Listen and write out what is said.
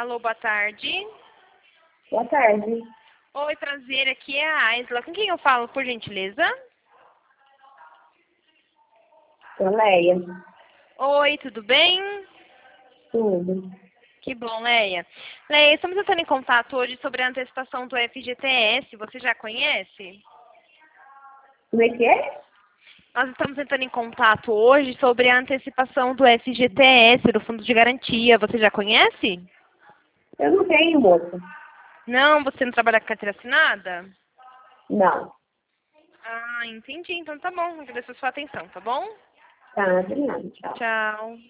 Alô, boa tarde. Boa tarde. Oi, prazer, aqui é a Aisla. Com quem eu falo, por gentileza? Sou Leia. Oi, tudo bem? Tudo. Que bom, Leia. Leia, estamos entrando em contato hoje sobre a antecipação do FGTS. Você já conhece? Como é que é? Nós estamos entrando em contato hoje sobre a antecipação do FGTS, do Fundo de Garantia. Você já conhece? Eu não tenho, moça. Não, você não trabalha com carteira assinada? Não. Ah, entendi. Então tá bom. Agradeço a sua atenção, tá bom? Tá, de nada. Tchau. Tchau.